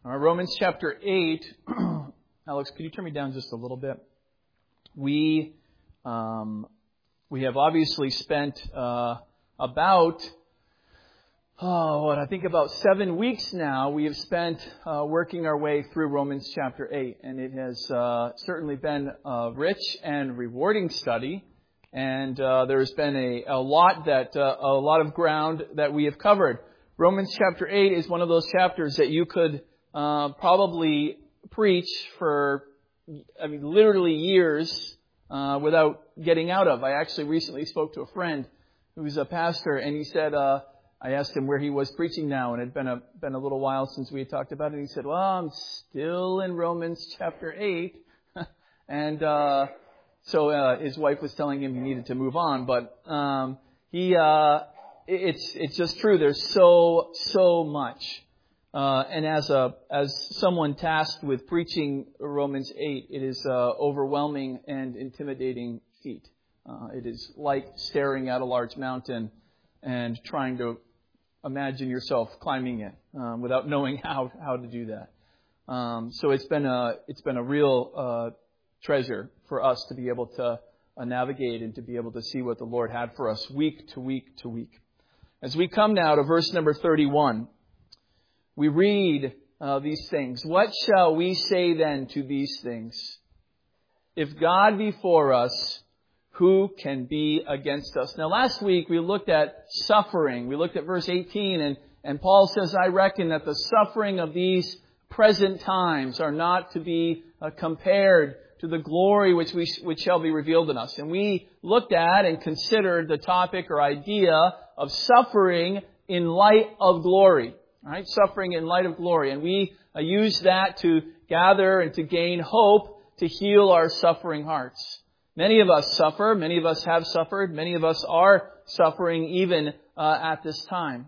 All right, Romans chapter 8. Alex, could you turn me down just a little bit? We have obviously spent about 7 weeks now. We have spent working our way through Romans chapter 8, and it has certainly been a rich and rewarding study. And there's been a lot of ground that we have covered. Romans chapter 8 is one of those chapters that you could probably preach for, literally years without getting out of. I actually recently spoke to a friend who's a pastor, and he said, I asked him where he was preaching now, and it had been a little while since we had talked about it. And he said, well, I'm still in Romans chapter 8. And so his wife was telling him he needed to move on, but it's just true. There's so much. And as someone tasked with preaching Romans 8, it is overwhelming and intimidating feat. It is like staring at a large mountain and trying to imagine yourself climbing it without knowing how to do that. So it's been a real treasure for us to be able to navigate and to be able to see what the Lord had for us week to week to week. As we come now to verse number 31, we read these things. What shall we say then to these things? If God be for us, who can be against us? Now last week we looked at suffering. We looked at verse 18 and Paul says, I reckon that the suffering of these present times are not to be compared to the glory which shall be revealed in us. And we looked at and considered the topic or idea of suffering in light of glory. All right, suffering in light of glory. And we use that to gather and to gain hope to heal our suffering hearts. Many of us suffer. Many of us have suffered. Many of us are suffering even at this time.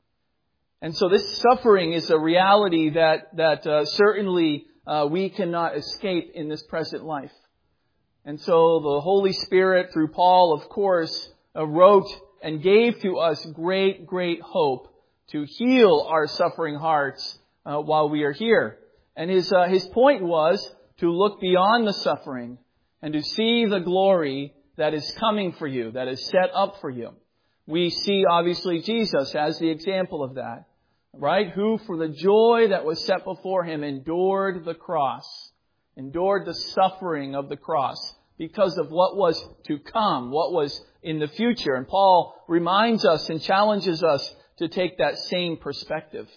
And so this suffering is a reality that certainly we cannot escape in this present life. And so the Holy Spirit, through Paul, of course, wrote and gave to us great, great hope to heal our suffering hearts while we are here. And his point was to look beyond the suffering and to see the glory that is coming for you, that is set up for you. We see, obviously, Jesus as the example of that, right? Who, for the joy that was set before him, endured the cross, endured the suffering of the cross because of what was to come, what was in the future. And Paul reminds us and challenges us to take that same perspective.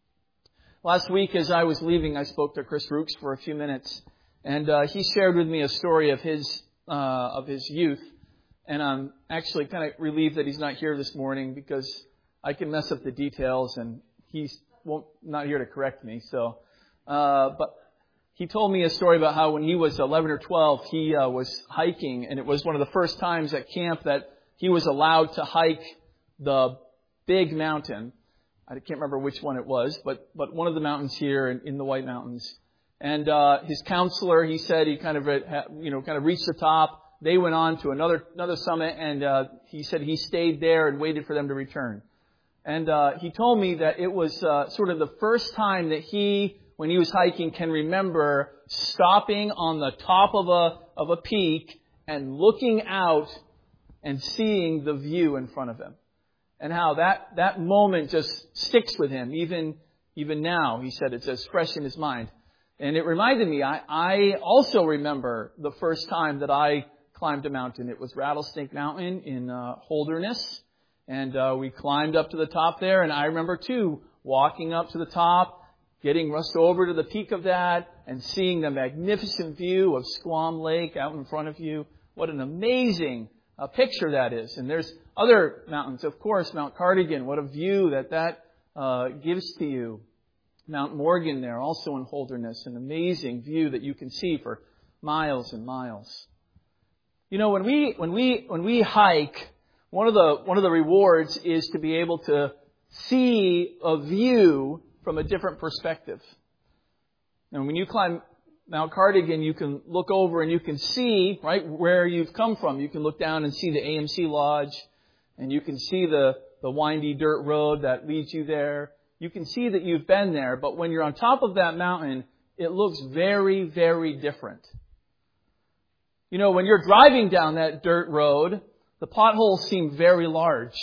Last week, as I was leaving, I spoke to Chris Rooks for a few minutes, and he shared with me a story of his youth. And I'm actually kind of relieved that he's not here this morning because I can mess up the details, and he's not here to correct me. So, but he told me a story about how when he was 11 or 12, he was hiking, and it was one of the first times at camp that he was allowed to hike the big mountain. I can't remember which one it was, but one of the mountains here in the White Mountains. And his counselor, he said he kind of reached the top. They went on to another summit, and he said he stayed there and waited for them to return. And he told me that it was sort of the first time that he, when he was hiking, can remember stopping on the top of a peak and looking out and seeing the view in front of him. And how that moment just sticks with him, even now. He said it's as fresh in his mind. And it reminded me, I also remember the first time that I climbed a mountain. It was Rattlesnake Mountain in Holderness. And we climbed up to the top there. And I remember, too, walking up to the top, getting rushed over to the peak of that, and seeing the magnificent view of Squam Lake out in front of you. What an amazing picture that is. And there's other mountains, of course, Mount Cardigan. What a view that gives to you. Mount Morgan there, also in Holderness, an amazing view that you can see for miles and miles. You know, when we hike, one of the rewards is to be able to see a view from a different perspective. And when you climb Mount Cardigan, you can look over and you can see, right, where you've come from. You can look down and see the AMC Lodge, and you can see the windy dirt road that leads you there. you can see that you've been there, but when you're on top of that mountain, it looks very, very different. You know, when you're driving down that dirt road, the potholes seem very large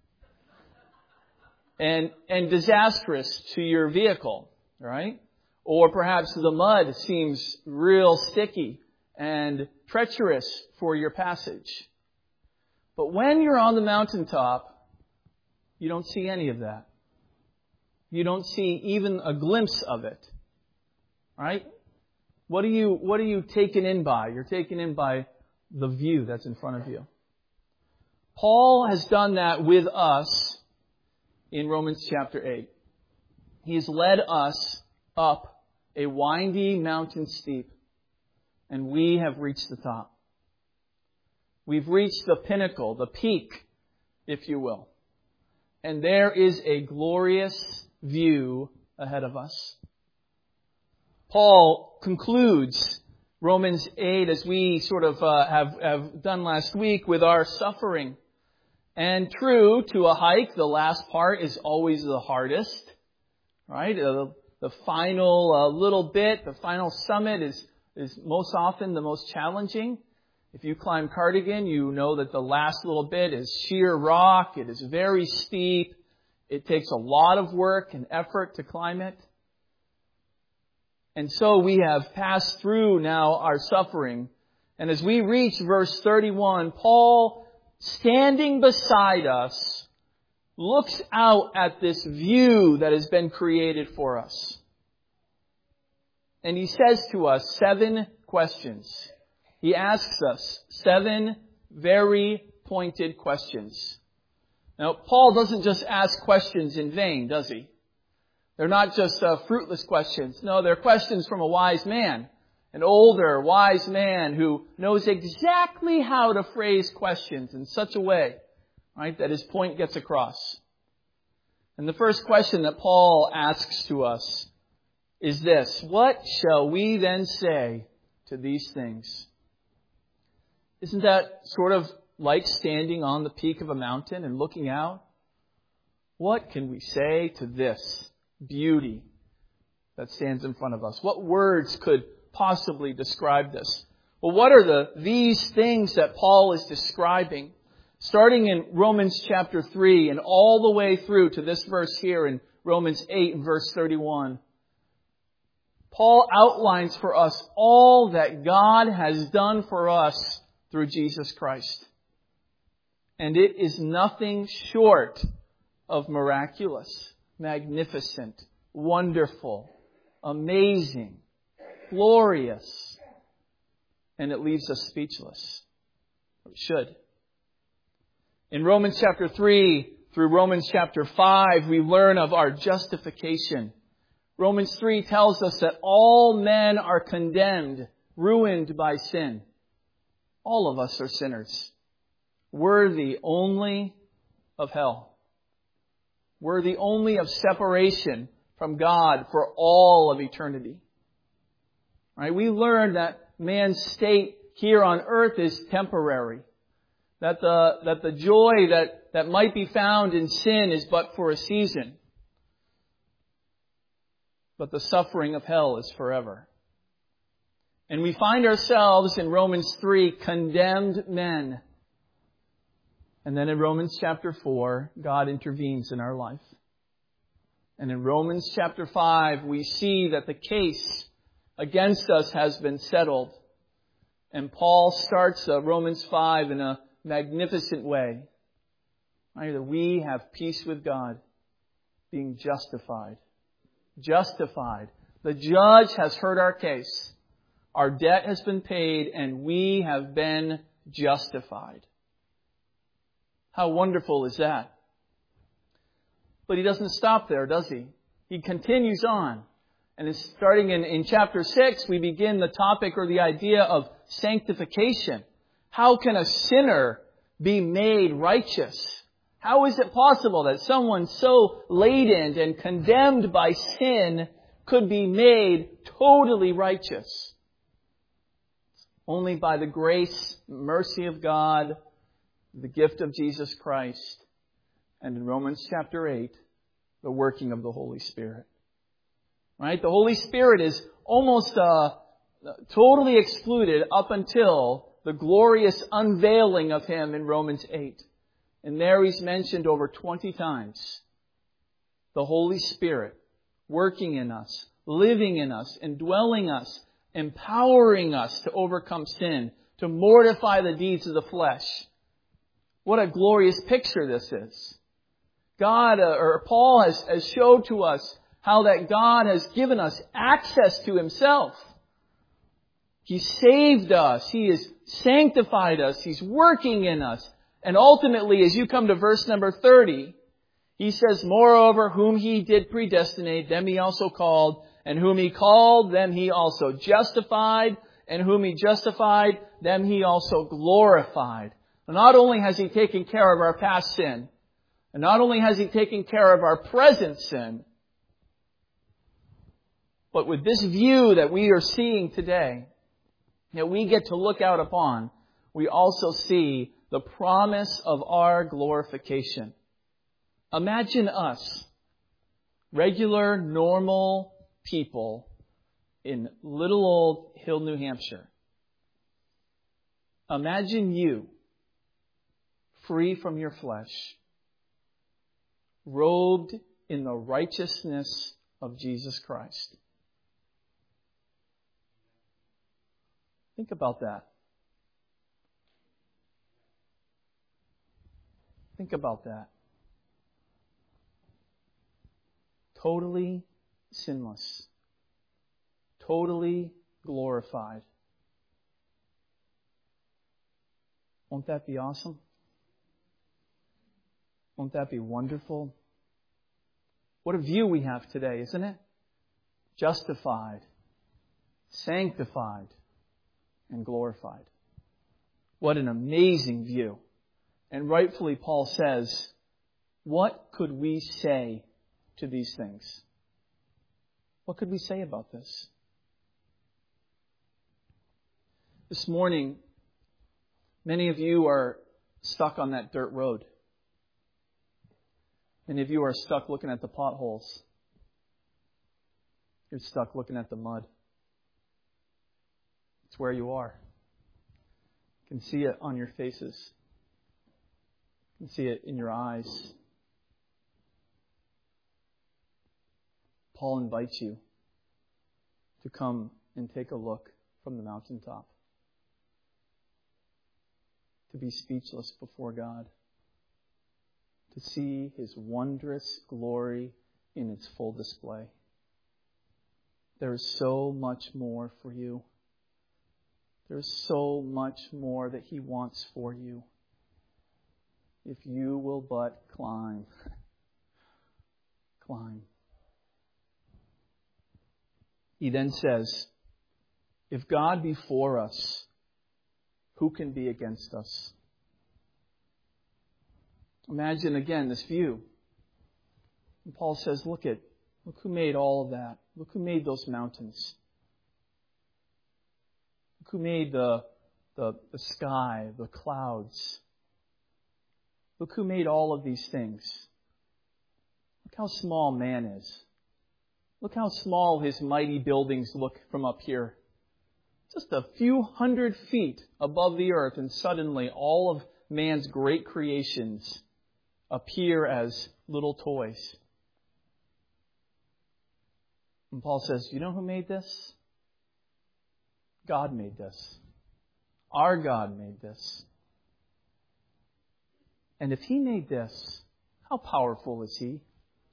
and disastrous to your vehicle, right? Or perhaps the mud seems real sticky and treacherous for your passage. But when you're on the mountaintop, you don't see any of that. You don't see even a glimpse of it. Right? What are you taken in by? You're taken in by the view that's in front of you. Paul has done that with us in Romans chapter 8. He's led us up a windy mountain steep, and we have reached the top. We've reached the pinnacle, the peak, if you will. And there is a glorious view ahead of us. Paul concludes Romans 8, as we sort of have done last week, with our suffering. And true, to a hike, the last part is always the hardest, right? The final little bit, the final summit is most often the most challenging. If you climb Cardigan, you know that the last little bit is sheer rock. It is very steep. It takes a lot of work and effort to climb it. And so we have passed through now our suffering. And as we reach verse 31, Paul, standing beside us, looks out at this view that has been created for us. And he says to us 7 questions. He asks us 7 very pointed questions. Now, Paul doesn't just ask questions in vain, does he? They're not just fruitless questions. No, they're questions from a wise man, an older, wise man who knows exactly how to phrase questions in such a way, right, that his point gets across. And the first question that Paul asks to us is this: what shall we then say to these things? Isn't that sort of like standing on the peak of a mountain and looking out? What can we say to this beauty that stands in front of us? What words could possibly describe this? Well, what are these things that Paul is describing? Starting in Romans chapter 3 and all the way through to this verse here in Romans 8 and verse 31. Paul outlines for us all that God has done for us through Jesus Christ. And it is nothing short of miraculous, magnificent, wonderful, amazing, glorious. And it leaves us speechless. It should. In Romans chapter 3 through Romans chapter 5, we learn of our justification. Romans 3 tells us that all men are condemned, ruined by sin. All of us are sinners, worthy only of hell, worthy only of separation from God for all of eternity. Right? We learn that man's state here on earth is temporary, that the joy that might be found in sin is but for a season, but the suffering of hell is forever. And we find ourselves in Romans 3 condemned men. And then in Romans chapter 4, God intervenes in our life. And in Romans chapter 5, we see that the case against us has been settled. And Paul starts Romans 5 in a magnificent way. Right? That we have peace with God, being justified. Justified. The judge has heard our case. Our debt has been paid and we have been justified. How wonderful is that? But he doesn't stop there, does he? He continues on. And starting in chapter 6, we begin the topic or the idea of sanctification. How can a sinner be made righteous? How is it possible that someone so laden and condemned by sin could be made totally righteous? Only by the grace, mercy of God, the gift of Jesus Christ. And in Romans chapter 8, the working of the Holy Spirit. Right? The Holy Spirit is almost totally excluded up until the glorious unveiling of Him in Romans 8. And there He's mentioned over 20 times. The Holy Spirit working in us, living in us, indwelling us, empowering us to overcome sin, to mortify the deeds of the flesh. What a glorious picture this is. Paul has showed to us how that God has given us access to Himself. He saved us. He has sanctified us. He's working in us. And ultimately, as you come to verse number 30, he says, moreover, whom He did predestinate, them He also called. And whom He called, them He also justified. And whom He justified, them He also glorified. And not only has He taken care of our past sin, and not only has He taken care of our present sin, but with this view that we are seeing today, that we get to look out upon, we also see the promise of our glorification. Imagine us, regular, normal people in little old Hill, New Hampshire. Imagine you, free from your flesh, robed in the righteousness of Jesus Christ. Think about that. Think about that. Totally sinless. Totally glorified. Won't that be awesome? Won't that be wonderful? What a view we have today, isn't it? Justified, sanctified, and glorified. What an amazing view. And rightfully Paul says, what could we say to these things? What could we say about this? This morning, many of you are stuck on that dirt road. Many of you are stuck looking at the potholes. You're stuck looking at the mud. It's where you are. You can see it on your faces. You can see it in your eyes. Paul invites you to come and take a look from the mountaintop. To be speechless before God. To see His wondrous glory in its full display. There is so much more for you. There is so much more that He wants for you. If you will but climb. Climb. He then says, if God be for us, who can be against us? Imagine again this view. And Paul says, look who made all of that. Look who made those mountains. Look who made the sky, the clouds. Look who made all of these things. Look how small man is. Look how small his mighty buildings look from up here. Just a few hundred feet above the earth, and suddenly all of man's great creations appear as little toys. And Paul says, you know who made this? God made this. Our God made this. And if He made this, how powerful is He?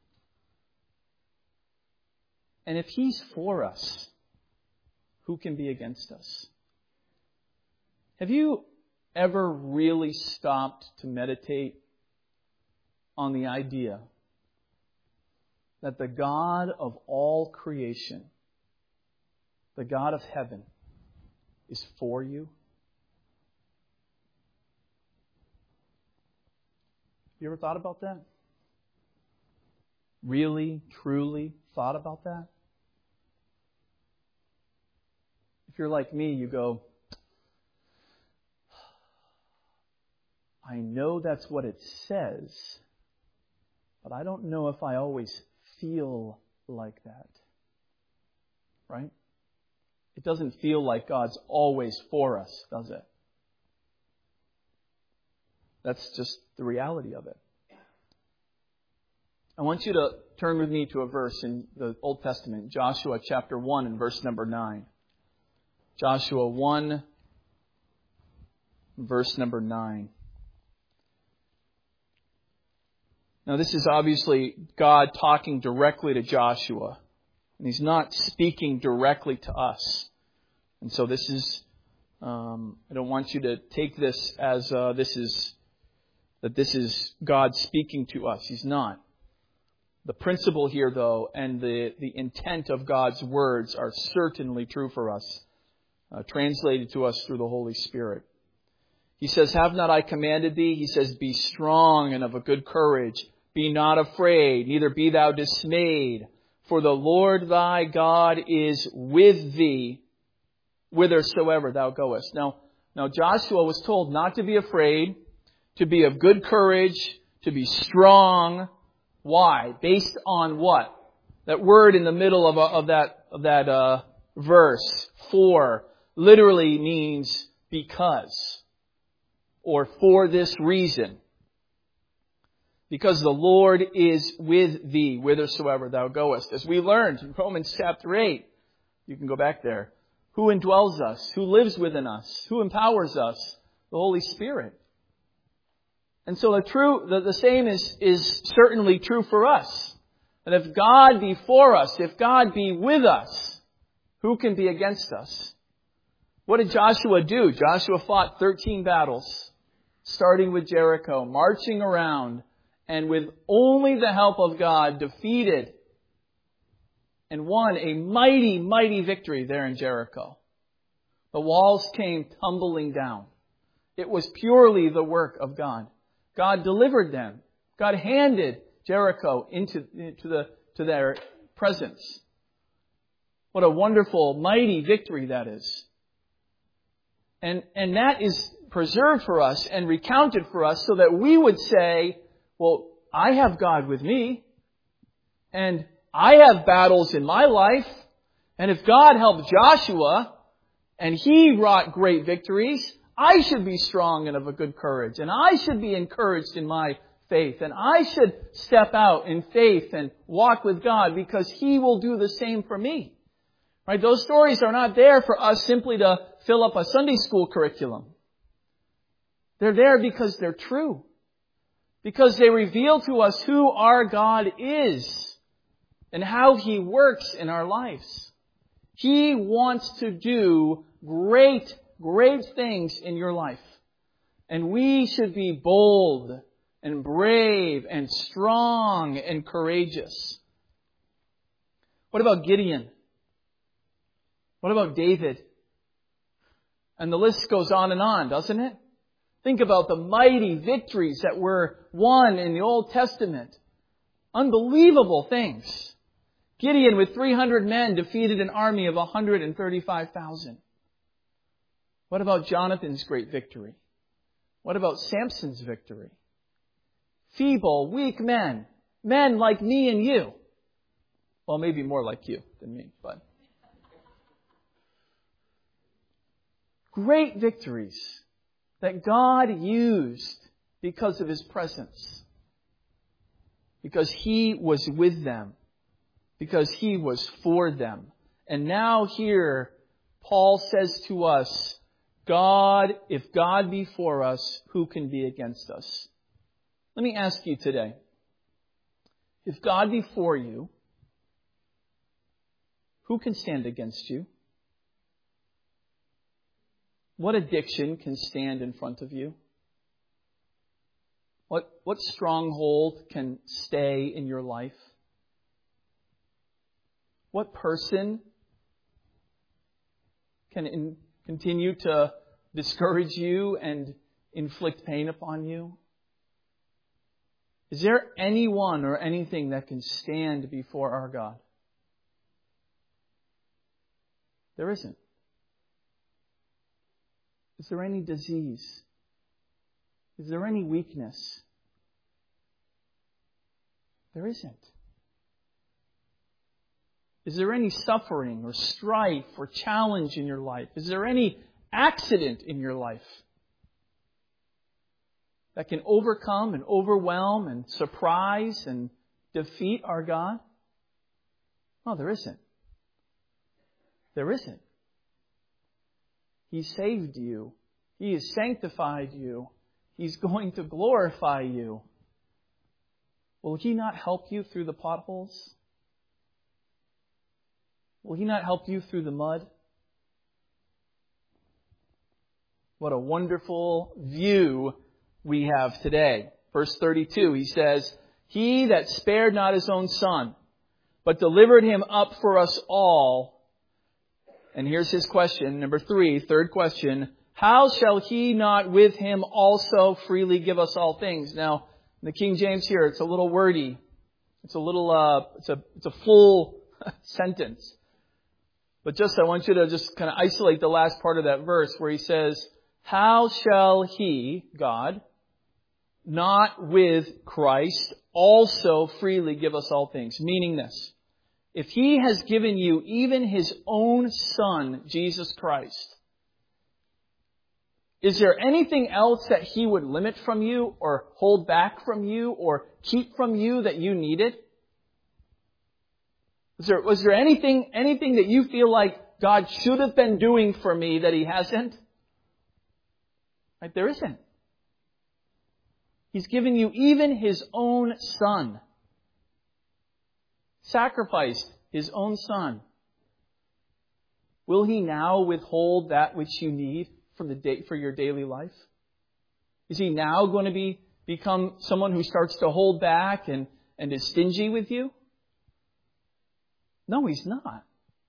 And if He's for us, who can be against us? Have you ever really stopped to meditate on the idea that the God of all creation, the God of heaven, is for you? You ever thought about that? Really, truly thought about that? If you're like me, you go, I know that's what it says, But I don't know if I always feel like that. Right? It doesn't feel like God's always for us, does it? That's just the reality of it. I want you to turn with me to a verse in the Old Testament, Joshua chapter 1 and verse number 9. Joshua 1, verse number 9. Now this is obviously God talking directly to Joshua. And He's not speaking directly to us. And so this is, I don't want you to take this as this is God speaking to us. He's not. The principle here, though, and the intent of God's words are certainly true for us, translated to us through the Holy Spirit. He says, "Have not I commanded thee?" He says, "Be strong and of a good courage. Be not afraid, neither be thou dismayed. For the Lord thy God is with thee, whithersoever thou goest." Now Joshua was told not to be afraid, to be of good courage, to be strong. Why? Based on what? That word in the middle of that verse, for, literally means because, or for this reason. Because the Lord is with thee, whithersoever thou goest. As we learned in Romans chapter 8, you can go back there. Who indwells us? Who lives within us? Who empowers us? The Holy Spirit. And so the same is certainly true for us. And if God be for us, if God be with us, who can be against us? What did Joshua do? Joshua fought 13 battles, starting with Jericho, marching around, and with only the help of God, defeated and won a mighty, mighty victory there in Jericho. The walls came tumbling down. It was purely the work of God. God delivered them. God handed Jericho into their presence. What a wonderful, mighty victory that is. And that is preserved for us and recounted for us so that we would say, well, I have God with me, and I have battles in my life, and if God helped Joshua, and he wrought great victories, I should be strong and of a good courage, and I should be encouraged in my faith, and I should step out in faith and walk with God because He will do the same for me. Right? Those stories are not there for us simply to fill up a Sunday school curriculum. They're there because they're true. Because they reveal to us who our God is and how He works in our lives. He wants to do great, great things in your life. And we should be bold and brave and strong and courageous. What about Gideon? What about David? And the list goes on, doesn't it? Think about the mighty victories that were won in the Old Testament. Unbelievable things. Gideon, with 300 men, defeated an army of 135,000. What about Jonathan's great victory? What about Samson's victory? Feeble, weak men. Men like me and you. Well, maybe more like you than me, but... Great victories that God used because of His presence. Because He was with them. Because He was for them. And now here, Paul says to us, if God be for us, who can be against us? Let me ask you today, if God be for you, who can stand against you? What addiction can stand in front of you? What stronghold can stay in your life? What person can continue to discourage you and inflict pain upon you? Is there anyone or anything that can stand before our God? There isn't. Is there any disease? Is there any weakness? There isn't. Is there any suffering or strife or challenge in your life? Is there any accident in your life that can overcome and overwhelm and surprise and defeat our God? No, there isn't. There isn't. He saved you. He has sanctified you. He's going to glorify you. Will He not help you through the potholes? Will He not help you through the mud? What a wonderful view we have today. Verse 32, He says, He that spared not His own Son, but delivered Him up for us all. And here's His question, number 3, third question. How shall He not with Him also freely give us all things? Now, in the King James here, it's a little wordy. It's a full sentence. But I want you to just kind of isolate the last part of that verse where He says, how shall He, God, not with Christ, also freely give us all things? Meaning this, if He has given you even His own Son, Jesus Christ, is there anything else that He would limit from you or hold back from you or keep from you that you needed? Was there anything that you feel like God should have been doing for me that He hasn't? Right? There isn't. He's given you even His own Son. Sacrificed His own Son. Will He now withhold that which you need for your daily life? Is He now going to become someone who starts to hold back and is stingy with you? No, He's not.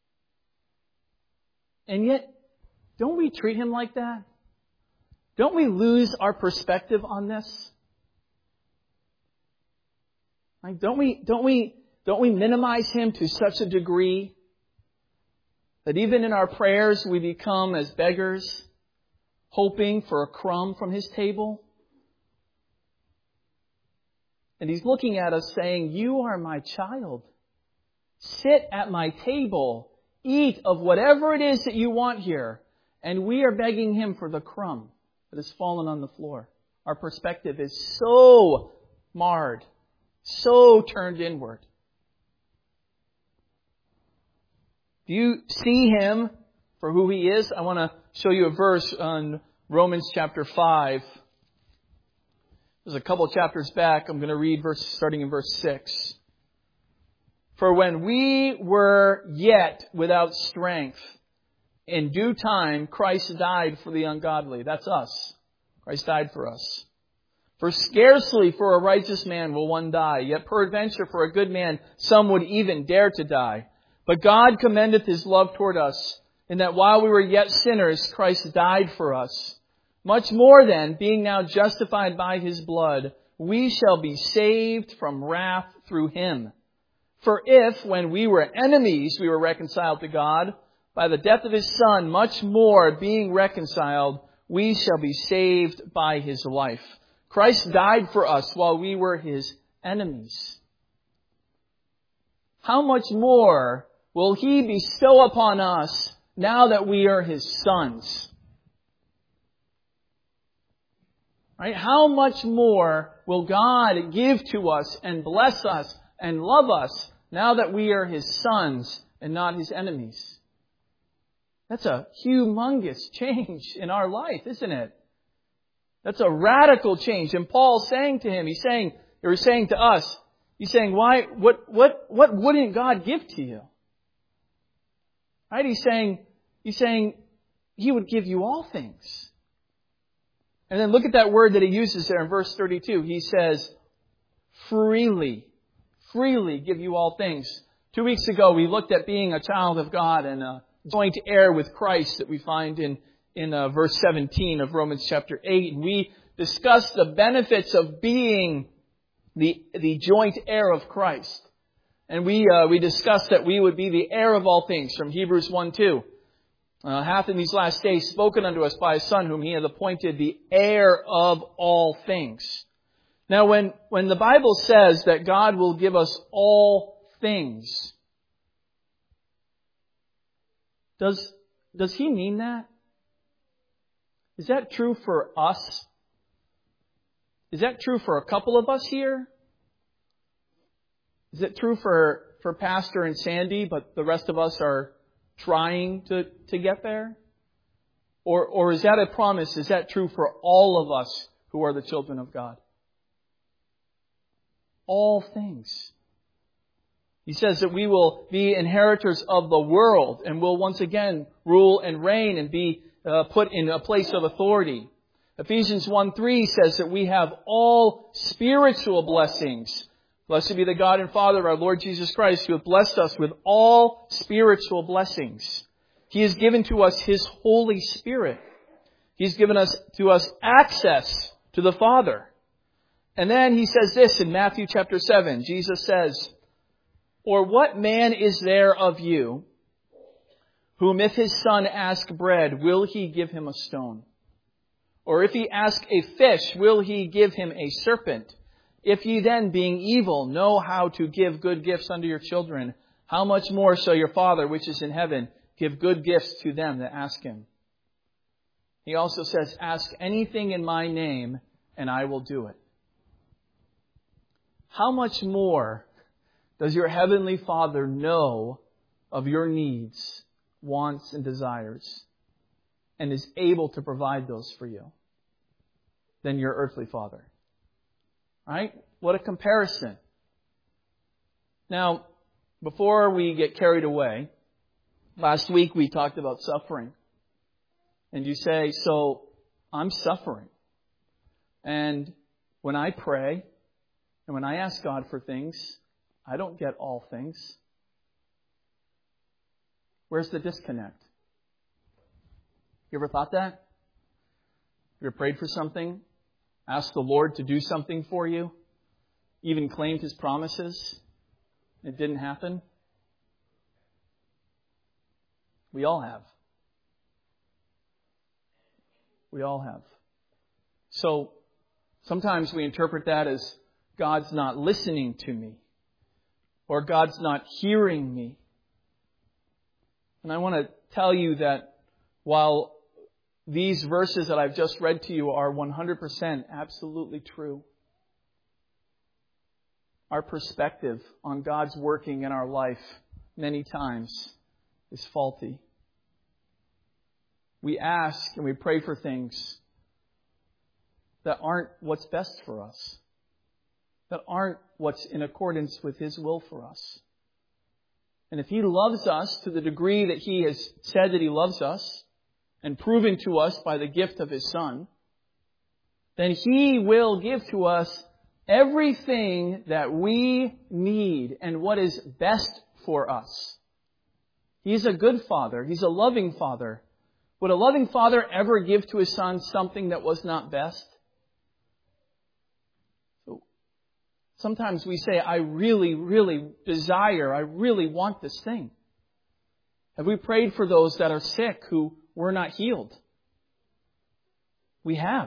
And yet, don't we treat Him like that? Don't we lose our perspective on this? Like, don't we minimize Him to such a degree that even in our prayers we become as beggars, hoping for a crumb from His table? And He's looking at us saying, you are my child. Sit at my table. Eat of whatever it is that you want here. And we are begging Him for the crumb that has fallen on the floor. Our perspective is so marred, so turned inward. Do you see Him for who He is? I want to show you a verse on Romans chapter 5. There's a couple chapters back. I'm going to read starting in verse 6. For when we were yet without strength, in due time Christ died for the ungodly. That's us. Christ died for us. For scarcely for a righteous man will one die, yet peradventure for a good man some would even dare to die. But God commendeth His love toward us, in that while we were yet sinners, Christ died for us. Much more then, being now justified by His blood, we shall be saved from wrath through Him. For if, when we were enemies, we were reconciled to God by the death of His Son, much more, being reconciled, we shall be saved by His life. Christ died for us while we were His enemies. How much more will He bestow upon us now that we are His sons? Right? How much more will God give to us and bless us and love us now that we are His sons and not His enemies? That's a humongous change in our life, isn't it? That's a radical change. And Paul's saying to him, he's saying to us, he's saying, what wouldn't God give to you? Right? He's saying He would give you all things. And then look at that word that he uses there in verse 32. He says, freely give you all things. 2 weeks ago, we looked at being a child of God and joint heir with Christ that we find in verse 17 of Romans chapter 8. And we discussed the benefits of being the joint heir of Christ. And we discussed that we would be the heir of all things from Hebrews 1:2. Hath in these last days spoken unto us by His Son, whom He hath appointed the heir of all things. Now, when the Bible says that God will give us all things, does He mean that? Is that true for us? Is that true for a couple of us here? Is it true for Pastor and Sandy, but the rest of us are trying to get there? Or is that a promise? Is that true for all of us who are the children of God? All things. He says that we will be inheritors of the world and will once again rule and reign and be put in a place of authority. Ephesians 1:3 says that we have all spiritual blessings. Blessed be the God and Father of our Lord Jesus Christ, who hath blessed us with all spiritual blessings. He has given to us His Holy Spirit. He's given to us access to the Father. And then He says this in Matthew chapter 7. Jesus says, "Or what man is there of you, whom if his son ask bread, will he give him a stone? Or if he ask a fish, will he give him a serpent? If ye then, being evil, know how to give good gifts unto your children, how much more shall your Father, which is in heaven, give good gifts to them that ask Him?" He also says, "Ask anything in my name, and I will do it." How much more does your Heavenly Father know of your needs, wants, and desires, and is able to provide those for you than your earthly father? Right? What a comparison. Now, before we get carried away, last week we talked about suffering. And you say, so I'm suffering. And when I pray and when I ask God for things, I don't get all things. Where's the disconnect? You ever thought that? You ever prayed for something? Asked the Lord to do something for you? Even claimed His promises? It didn't happen? We all have. We all have. So, sometimes we interpret that as God's not listening to me. Or God's not hearing me. And I want to tell you that while these verses that I've just read to you are 100% absolutely true, our perspective on God's working in our life many times is faulty. We ask and we pray for things that aren't what's best for us, that aren't what's in accordance with His will for us. And if He loves us to the degree that He has said that He loves us, and proven to us by the gift of His Son, then He will give to us everything that we need and what is best for us. He's a good Father. He's a loving Father. Would a loving Father ever give to His Son something that was not best? So, sometimes we say, I really, really desire, I really want this thing. Have we prayed for those that are sick who were not healed? We have.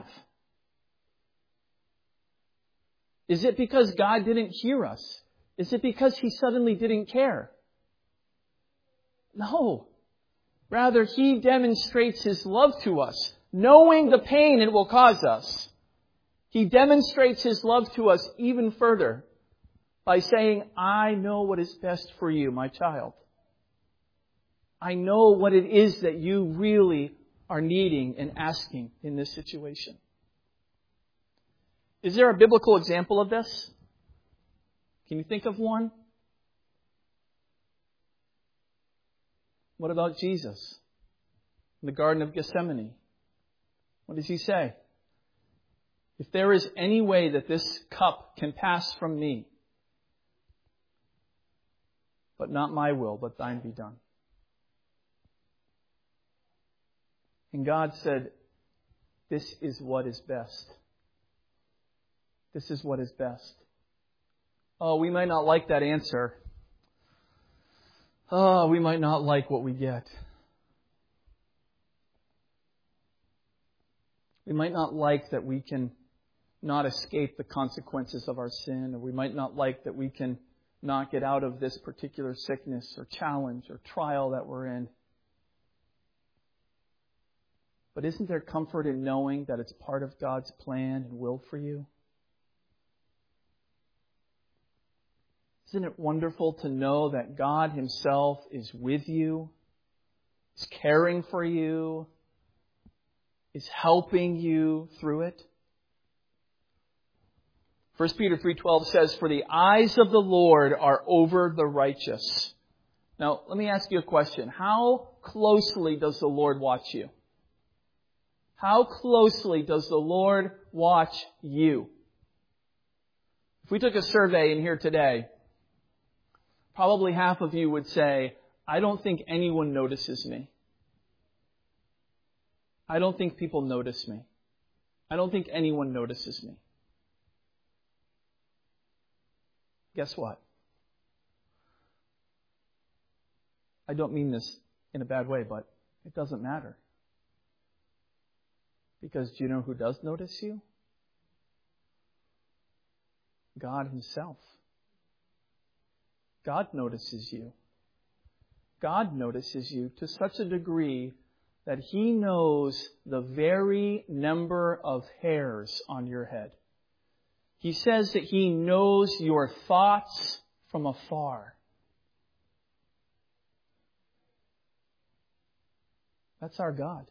Is it because God didn't hear us? Is it because He suddenly didn't care? No. Rather, He demonstrates His love to us, knowing the pain it will cause us. He demonstrates His love to us even further by saying, I know what is best for you, my child. I know what it is that you really are needing and asking in this situation. Is there a biblical example of this? Can you think of one? What about Jesus in the Garden of Gethsemane? What does He say? If there is any way that this cup can pass from me, but not my will, but thine be done. And God said, this is what is best. This is what is best. Oh, we might not like that answer. Oh, we might not like what we get. We might not like that we can not escape the consequences of our sin, or we might not like that we can not get out of this particular sickness or challenge or trial that we're in. But isn't there comfort in knowing that it's part of God's plan and will for you? Isn't it wonderful to know that God Himself is with you, is caring for you, is helping you through it? 1 Peter 3:12 says, "For the eyes of the Lord are over the righteous." Now, let me ask you a question. How closely does the Lord watch you? How closely does the Lord watch you? If we took a survey in here today, probably half of you would say, "I don't think anyone notices me. I don't think people notice me. I don't think anyone notices me." Guess what? I don't mean this in a bad way, but it doesn't matter. Because do you know who does notice you? God Himself. God notices you. God notices you to such a degree that He knows the very number of hairs on your head. He says that He knows your thoughts from afar. That's our God.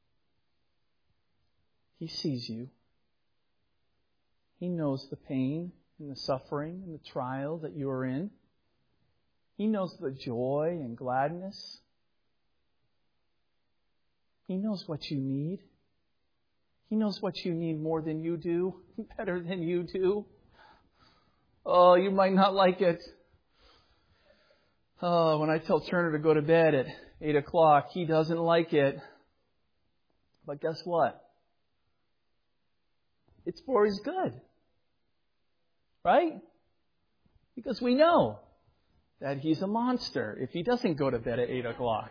He sees you. He knows the pain and the suffering and the trial that you are in. He knows the joy and gladness. He knows what you need. He knows what you need more than you do, better than you do. Oh, you might not like it. Oh, when I tell Turner to go to bed at 8 o'clock, he doesn't like it. But guess what? It's for his good. Right? Because we know that he's a monster if he doesn't go to bed at 8 o'clock.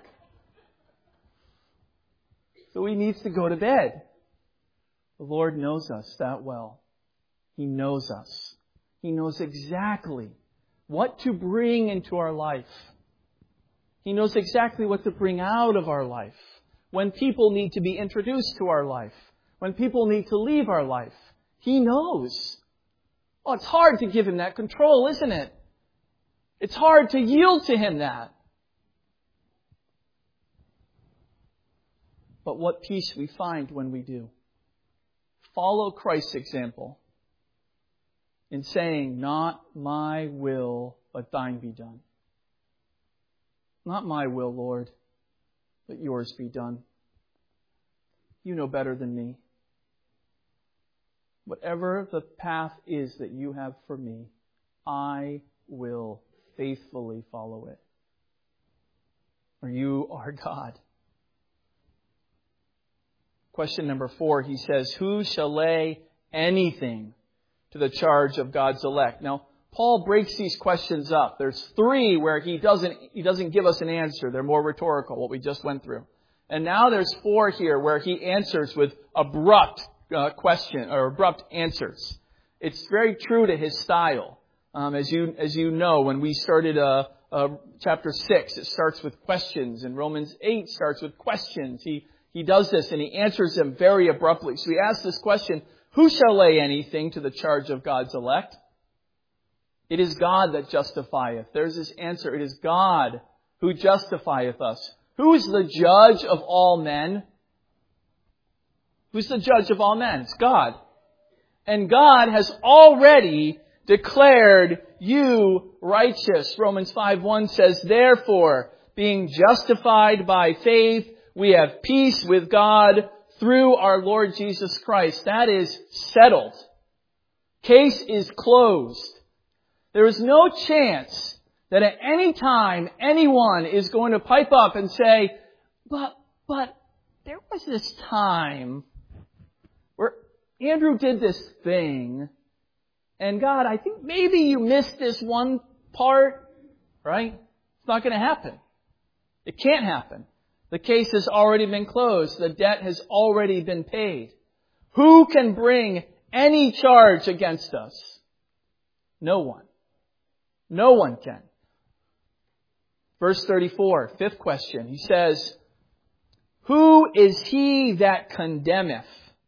So he needs to go to bed. The Lord knows us that well. He knows us. He knows exactly what to bring into our life. He knows exactly what to bring out of our life. When people need to be introduced to our life. When people need to leave our life. He knows. Oh, it's hard to give Him that control, isn't it? It's hard to yield to Him that. But what peace we find when we do. Follow Christ's example in saying, "Not my will, but thine be done." Not my will, Lord, but yours be done. You know better than me. Whatever the path is that you have for me, I will faithfully follow it. For you are God. Question number 4, he says, "Who shall lay anything to the charge of God's elect?" Now, Paul breaks these questions up. There's 3 where he doesn't give us an answer. They're more rhetorical, what we just went through. And now there's 4 here where he answers with abrupt question or abrupt answers. It's very true to his style. As you know, when we started chapter 6, it starts with questions, and Romans 8 starts with questions. He does this and he answers them very abruptly. So he asks this question, "Who shall lay anything to the charge of God's elect?" It is God that justifieth. There's his answer. It is God who justifieth us. Who is the judge of all men? Who's the judge of all men? It's God. And God has already declared you righteous. Romans 5:1 says, "Therefore, being justified by faith, we have peace with God through our Lord Jesus Christ." That is settled. Case is closed. There is no chance that at any time anyone is going to pipe up and say, but there was this time where Andrew did this thing, and God, I think maybe you missed this one part, right? It's not going to happen. It can't happen. The case has already been closed. The debt has already been paid. Who can bring any charge against us? No one. No one can. Verse 34, fifth question. He says, who is he that condemneth?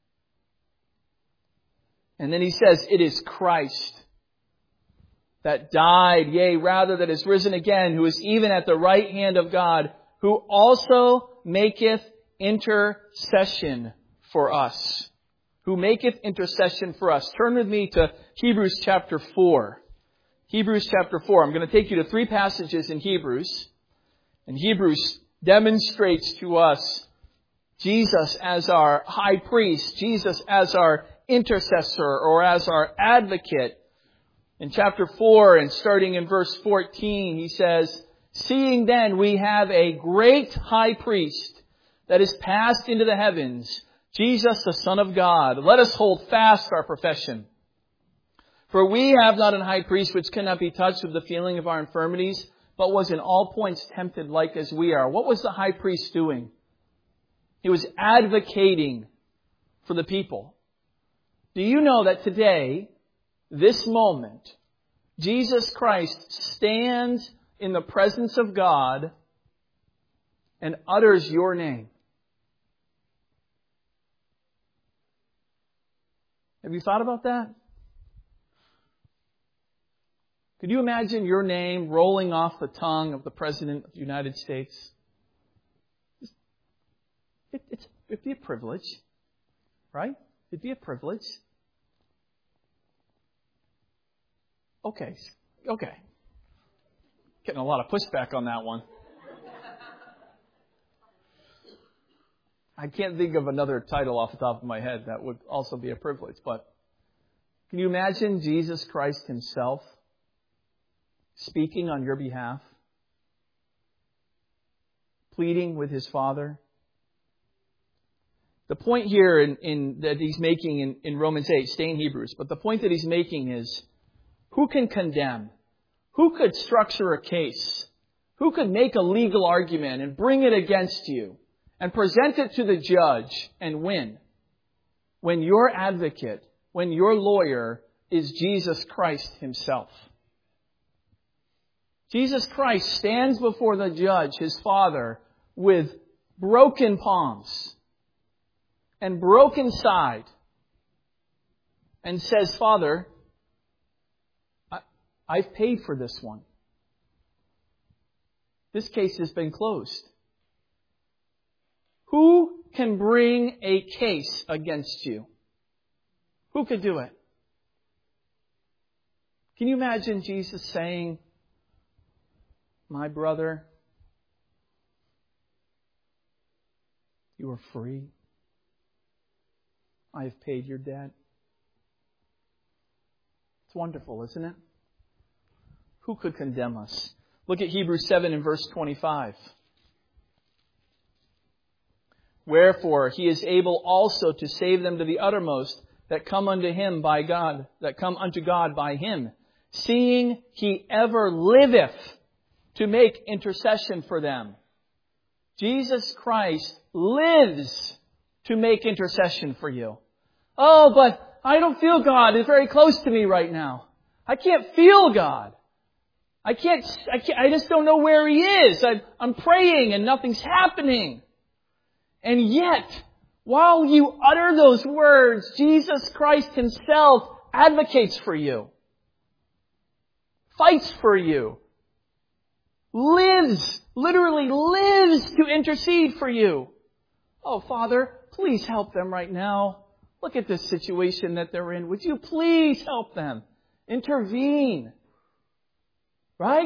And then he says, it is Christ that died, yea, rather that is risen again, who is even at the right hand of God, who also maketh intercession for us. Who maketh intercession for us. Turn with me to Hebrews chapter 4. Hebrews chapter 4. I'm going to take you to 3 passages in Hebrews. And Hebrews demonstrates to us Jesus as our high priest, Jesus as our intercessor or as our advocate. In chapter 4 and starting in verse 14, he says, seeing then we have a great high priest that is passed into the heavens, Jesus the Son of God, let us hold fast our profession. For we have not an high priest which cannot be touched with the feeling of our infirmities, but was in all points tempted like as we are. What was the high priest doing? He was advocating for the people. Do you know that today, this moment, Jesus Christ stands in the presence of God and utters your name? Have you thought about that? Could you imagine your name rolling off the tongue of the President of the United States? It'd be a privilege, right? It'd be a privilege. Okay. Getting a lot of pushback on that one. I can't think of another title off the top of my head that would also be a privilege. But can you imagine Jesus Christ Himself speaking on your behalf? Pleading with His Father? The point here that he's making in Romans 8, stay in Hebrews, but the point that he's making is, who can condemn? Who could structure a case? Who could make a legal argument and bring it against you and present it to the judge and win? When your advocate, when your lawyer is Jesus Christ Himself. Jesus Christ stands before the judge, His Father, with broken palms and broken side and says, Father, I've paid for this one. This case has been closed. Who can bring a case against you? Who could do it? Can you imagine Jesus saying, my brother, you are free. I have paid your debt. It's wonderful, isn't it? Who could condemn us? Look at Hebrews 7 and verse 25. Wherefore he is able also to save them to the uttermost that come unto him by God, that come unto God by Him, seeing He ever liveth to make intercession for them. Jesus Christ lives to make intercession for you. Oh, but I don't feel God is very close to me right now. I can't feel God. I just don't know where He is. I'm praying and nothing's happening. And yet, while you utter those words, Jesus Christ Himself advocates for you, fights for you, literally lives to intercede for you. Oh, Father, please help them right now. Look at this situation that they're in. Would you please help them? Intervene. Right?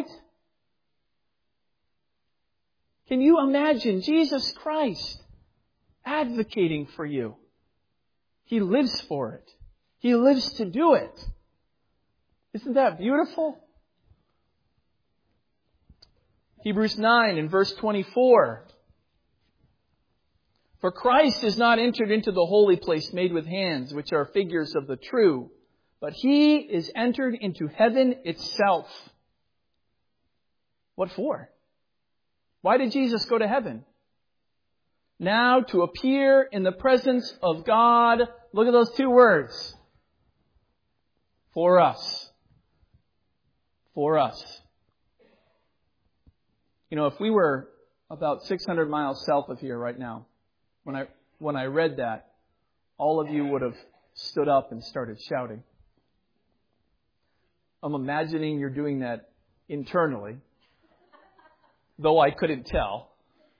Can you imagine Jesus Christ advocating for you? He lives for it. He lives to do it. Isn't that beautiful? Hebrews 9 and verse 24. For Christ is not entered into the holy place made with hands, which are figures of the true, but He is entered into heaven itself. What for? Why did Jesus go to heaven? Now to appear in the presence of God. Look at those two words. For us. For us. You know, if we were about 600 miles south of here right now, when I read that, all of you would have stood up and started shouting. I'm imagining you're doing that internally, though I couldn't tell.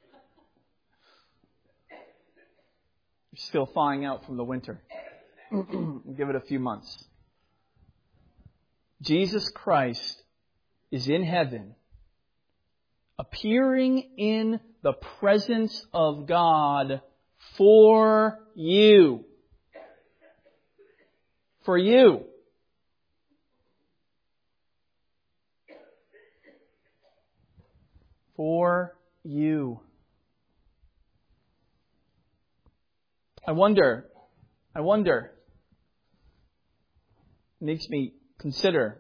You're still thawing out from the winter. Give it a few months. Jesus Christ is in heaven, appearing in the presence of God for you. For you. For you. I wonder, it makes me consider,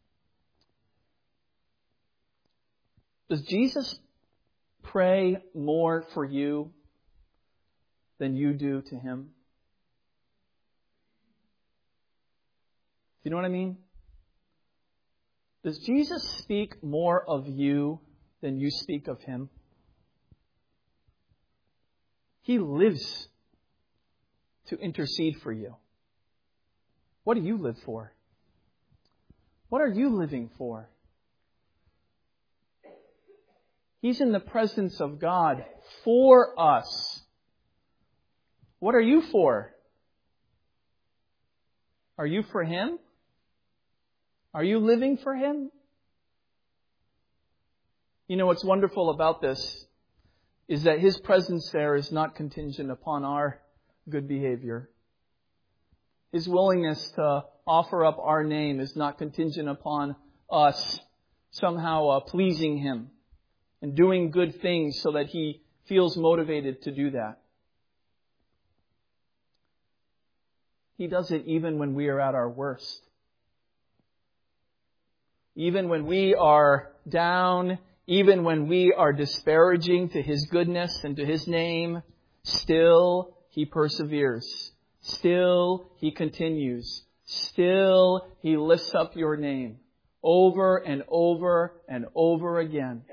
does Jesus pray more for you than you do to Him? You know what I mean? Does Jesus speak more of you than you speak of Him? He lives to intercede for you. What do you live for? What are you living for? He's in the presence of God for us. What are you for? Are you for Him? Are you living for Him? You know what's wonderful about this is that His presence there is not contingent upon our good behavior. His willingness to offer up our name is not contingent upon us somehow pleasing Him and doing good things so that He feels motivated to do that. He does it even when we are at our worst. Even when we are down, even when we are disparaging to His goodness and to His name, still He perseveres. Still He continues. Still He lifts up your name over and over and over again.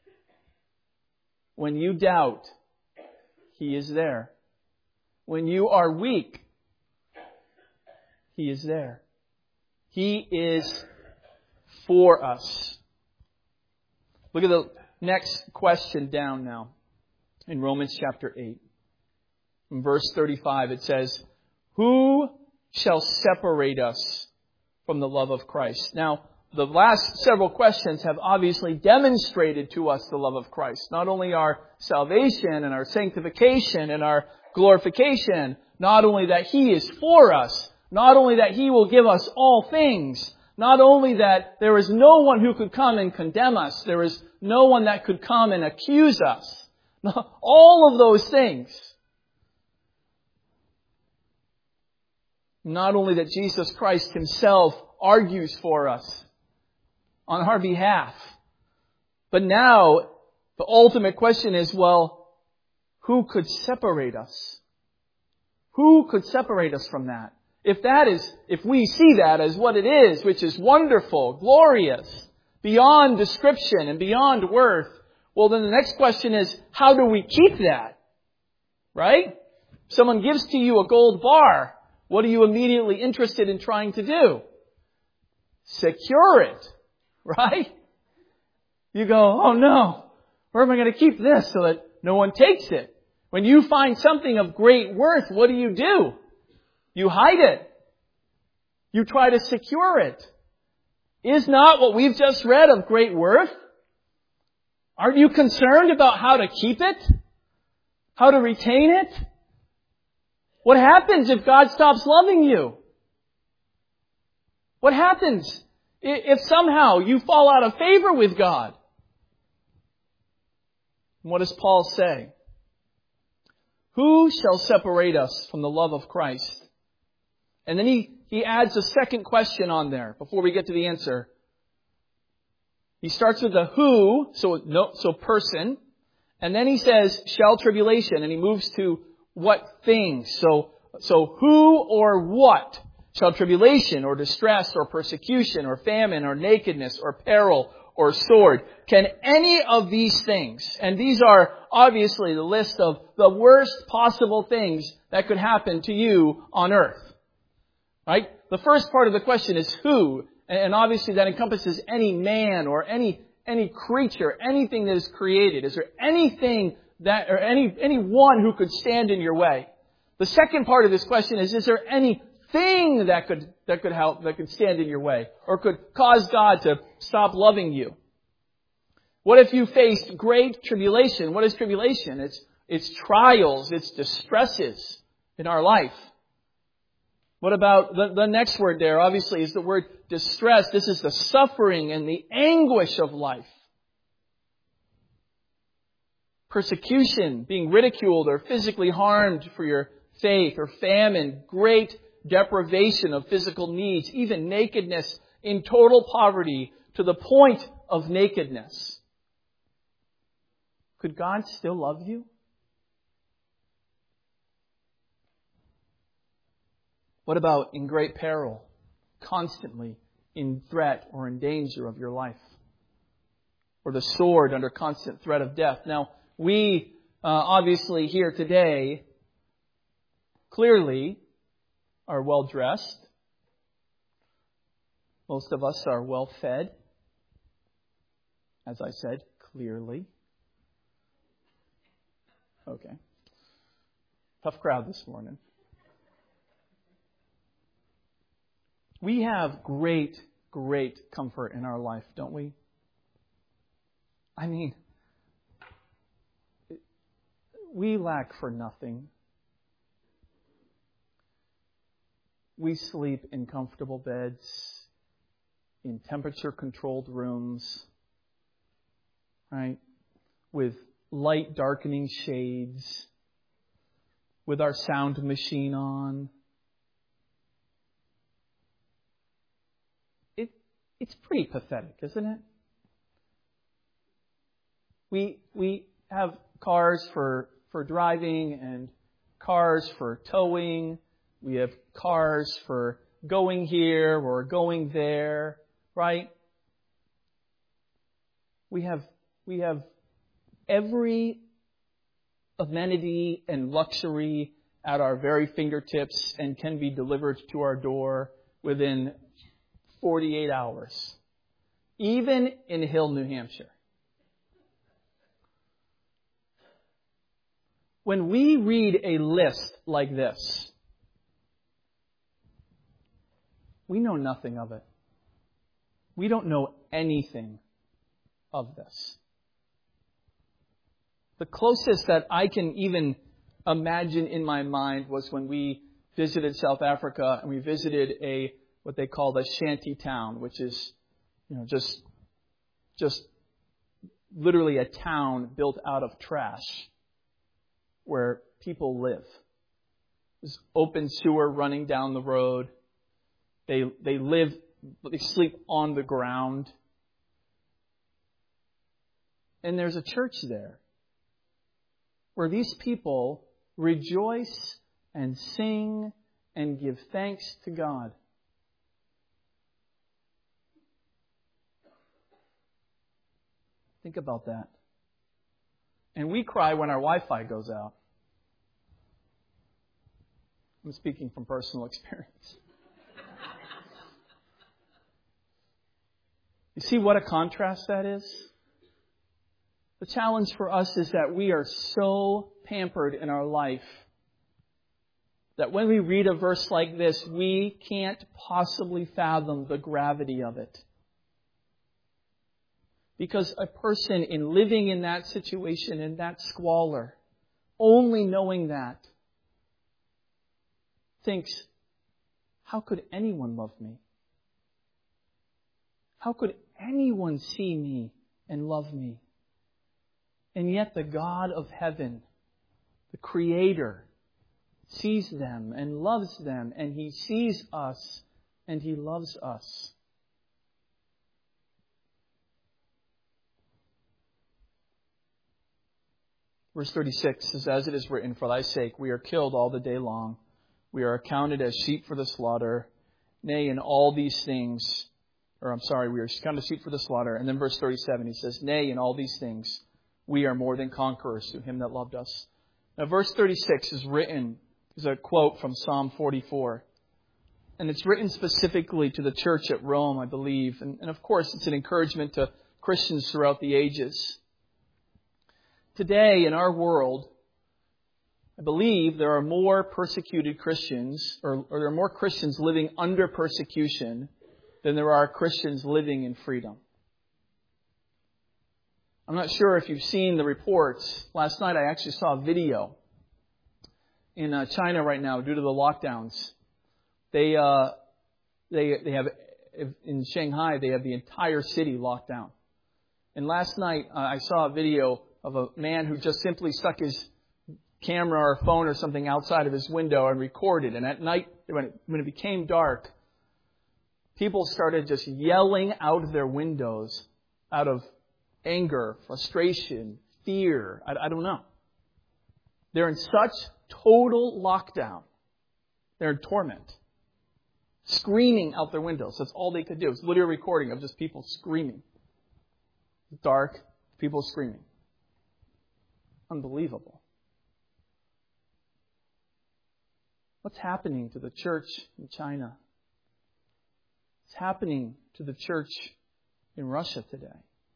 When you doubt, He is there. When you are weak, He is there. He is for us. Look at the next question down now in Romans chapter 8. In verse 35 it says, "Who shall separate us from the love of Christ?" Now, the last several questions have obviously demonstrated to us the love of Christ. Not only our salvation and our sanctification and our glorification, not only that He is for us, not only that He will give us all things, not only that there is no one who could come and condemn us, there is no one that could come and accuse us. All of those things. Not only that Jesus Christ Himself argues for us on our behalf, but now the ultimate question is, well, who could separate us? Who could separate us from that? If we see that as what it is, which is wonderful, glorious, beyond description and beyond worth, well, then the next question is, how do we keep that? Right? Someone gives to you a gold bar. What are you immediately interested in trying to do? Secure it. Right? You go, oh no, where am I going to keep this so that no one takes it? When you find something of great worth, what do? You hide it. You try to secure it. Is not what we've just read of great worth? Aren't you concerned about how to keep it? How to retain it? What happens if God stops loving you? What happens if somehow you fall out of favor with God? And what does Paul say? Who shall separate us from the love of Christ? And then he adds a second question on there before we get to the answer. He starts with the who, so person, and then he says shall tribulation, and he moves to what things. So who or what Shall tribulation or distress or persecution or famine or nakedness or peril or sword, can any of these things, and these are obviously the list of the worst possible things that could happen to you on earth. Right? The first part of the question is who, and obviously that encompasses any man or any creature, anything that is created. Is there anything that, or anyone who could stand in your way? The second part of this question is there anything that could stand in your way or could cause God to stop loving you? What if you faced great tribulation? What is tribulation? It's trials, it's distresses in our life. What about the next word there? Obviously is the word distress. This is the suffering and the anguish of life. Persecution, being ridiculed or physically harmed for your faith, or famine, great deprivation of physical needs, even nakedness in total poverty to the point of nakedness. Could God still love you? What about in great peril, constantly in threat or in danger of your life? Or the sword under constant threat of death? Now, we obviously here today clearly are well dressed. Most of us are well fed. As I said, clearly. Okay. Tough crowd this morning. We have great, great comfort in our life, don't we? I mean, we lack for nothing. We sleep in comfortable beds, in temperature-controlled rooms, right? With light darkening shades, with our sound machine on. It's pretty pathetic, isn't it? We have cars for driving and cars for towing. We have cars for going here or going there, right? We have every amenity and luxury at our very fingertips and can be delivered to our door within 48 hours. Even in Hill, New Hampshire. When we read a list like this, we know nothing of it. We don't know anything of this. The closest that I can even imagine in my mind was when we visited South Africa and we visited what they call the shanty town, which is, just literally a town built out of trash where people live. There's open sewer running down the road. They sleep on the ground. And there's a church there where these people rejoice and sing and give thanks to God. Think about that. And we cry when our Wi-Fi goes out. I'm speaking from personal experience. You see what a contrast that is? The challenge for us is that we are so pampered in our life that when we read a verse like this, we can't possibly fathom the gravity of it. Because a person in living in that situation, in that squalor, only knowing that, thinks, how could anyone love me? How could anyone see me and love me? And yet the God of heaven, the Creator, sees them and loves them, and He sees us and He loves us. Verse 36 says, as it is written, for thy sake we are killed all the day long. We are accounted as sheep for the slaughter. Nay, in all these things, we are come to sheep for the slaughter. And then verse 37, he says, Nay, in all these things, we are more than conquerors through Him that loved us. Now, verse 36 is a quote from Psalm 44. And it's written specifically to the church at Rome, I believe. And of course, it's an encouragement to Christians throughout the ages. Today, in our world, I believe there are more persecuted Christians, or there are more Christians living under persecution than there are Christians living in freedom. I'm not sure if you've seen the reports. Last night I actually saw a video in China right now due to the lockdowns. They have, in Shanghai, they have the entire city locked down. And last night I saw a video of a man who just simply stuck his camera or phone or something outside of his window and recorded. And at night, when it became dark, people started just yelling out of their windows out of anger, frustration, fear. I don't know. They're in such total lockdown. They're in torment. Screaming out their windows. That's all they could do. It's literally a recording of just people screaming. Dark, people screaming. Unbelievable. What's happening to the church in China? What's happening to the church in Russia today?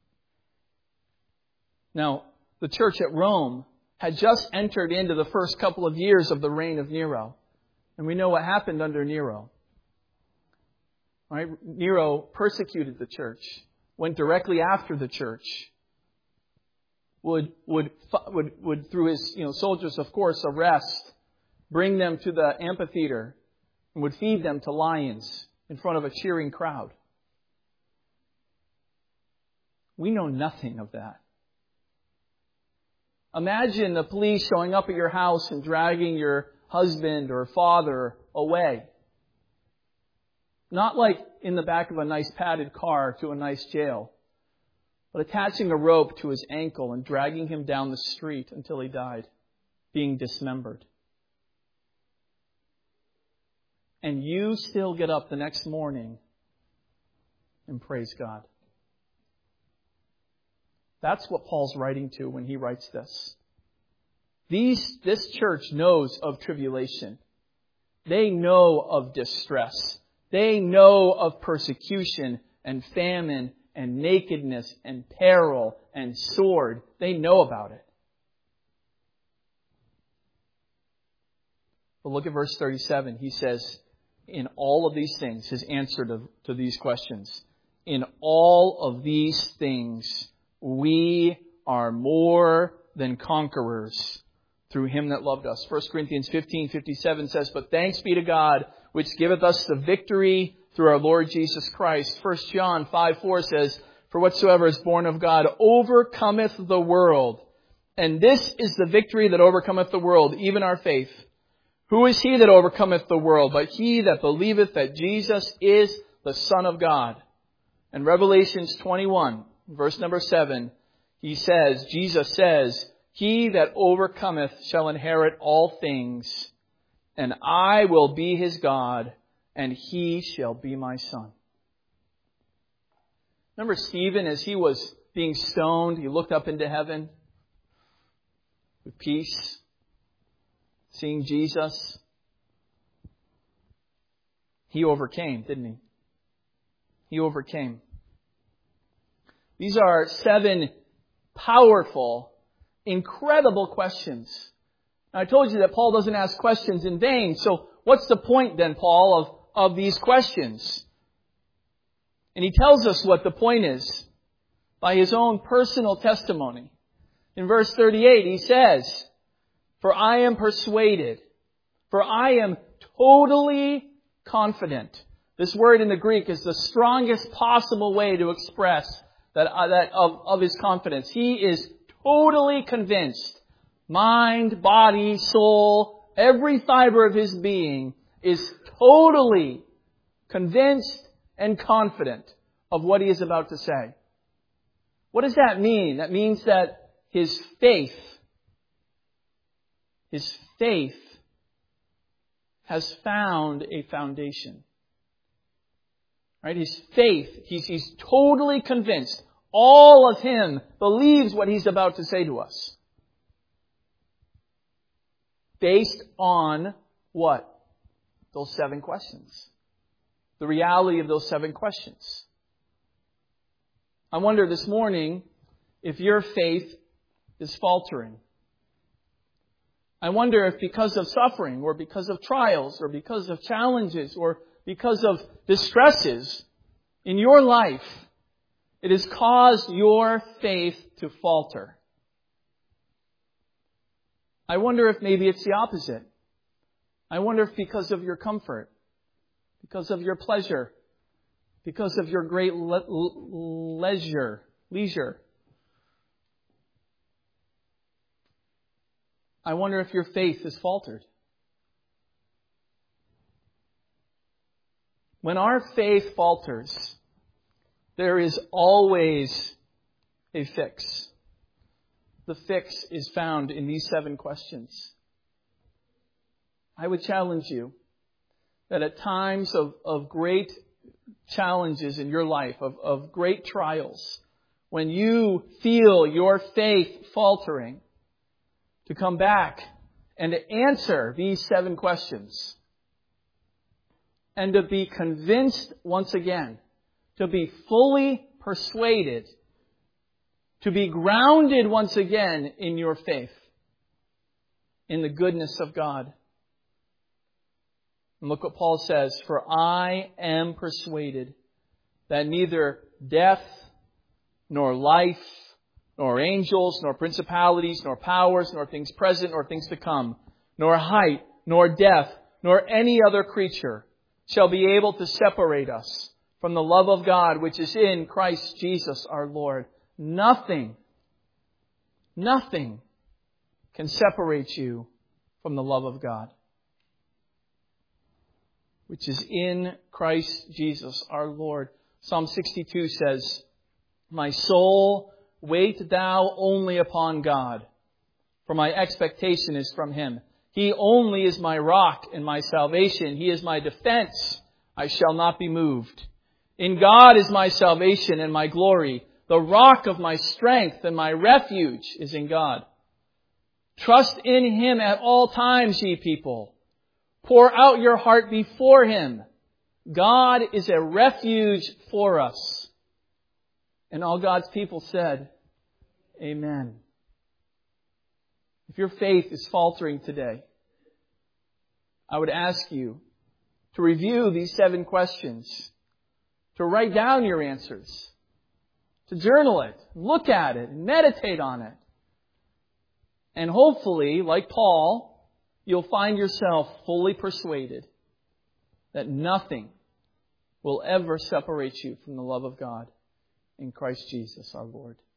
Now, the church at Rome had just entered into the first couple of years of the reign of Nero. And we know what happened under Nero. Right? Nero persecuted the church, went directly after the church, would through his soldiers, of course, arrest, bring them to the amphitheater, and would feed them to lions in front of a cheering crowd. We know nothing of that. Imagine the police showing up at your house and dragging your husband or father away. Not like in the back of a nice padded car to a nice jail, but attaching a rope to his ankle and dragging him down the street until he died, being dismembered. And you still get up the next morning and praise God. That's what Paul's writing to when he writes this. This church knows of tribulation. They know of distress. They know of persecution and famine and nakedness and peril and sword. They know about it. But look at verse 37. He says, in all of these things, his answer to these questions, in all of these things, we are more than conquerors through Him that loved us. 1 Corinthians 15:57 says, but thanks be to God, which giveth us the victory through our Lord Jesus Christ. 1 John 5:4 says, for whatsoever is born of God overcometh the world. And this is the victory that overcometh the world, even our faith. Who is he that overcometh the world, but he that believeth that Jesus is the Son of God? In Revelations 21, verse number 7, Jesus says, he that overcometh shall inherit all things, and I will be his God, and he shall be my son. Remember Stephen, as he was being stoned, he looked up into heaven with peace, seeing Jesus. He overcame, didn't he? He overcame. These are 7 powerful, incredible questions. Now, I told you that Paul doesn't ask questions in vain. So what's the point then, Paul, of these questions? And he tells us what the point is by his own personal testimony. In verse 38, he says, for I am persuaded, for I am totally confident. This word in the Greek is the strongest possible way to express that of his confidence. He is totally convinced. Mind, body, soul, every fiber of his being is totally convinced and confident of what he is about to say. What does that mean? That means that his faith has found a foundation. Right? His faith, he's totally convinced. All of him believes what he's about to say to us. Based on what? Those 7 questions. The reality of those 7 questions. I wonder this morning if your faith is faltering. I wonder if because of suffering or because of trials or because of challenges or because of distresses in your life, it has caused your faith to falter. I wonder if maybe it's the opposite. I wonder if because of your comfort, because of your pleasure, because of your great leisure, I wonder if your faith has faltered. When our faith falters, there is always a fix. The fix is found in these 7 questions. I would challenge you that at times of great challenges in your life, of great trials, when you feel your faith faltering, to come back and to answer these 7 questions. And to be convinced once again, to be fully persuaded, to be grounded once again in your faith, in the goodness of God. And look what Paul says, "For I am persuaded that neither death, nor life, nor angels, nor principalities, nor powers, nor things present, nor things to come, nor height, nor depth, nor any other creature shall be able to separate us from the love of God which is in Christ Jesus our Lord." Nothing can separate you from the love of God, which is in Christ Jesus our Lord. Psalm 62 says, "My soul, wait thou only upon God, for my expectation is from Him. He only is my rock and my salvation. He is my defense. I shall not be moved. In God is my salvation and my glory. The rock of my strength and my refuge is in God. Trust in Him at all times, ye people. Pour out your heart before Him. God is a refuge for us." And all God's people said, Amen. If your faith is faltering today, I would ask you to review these 7 questions, to write down your answers, to journal it, look at it, meditate on it. And hopefully, like Paul, you'll find yourself fully persuaded that nothing will ever separate you from the love of God in Christ Jesus our Lord.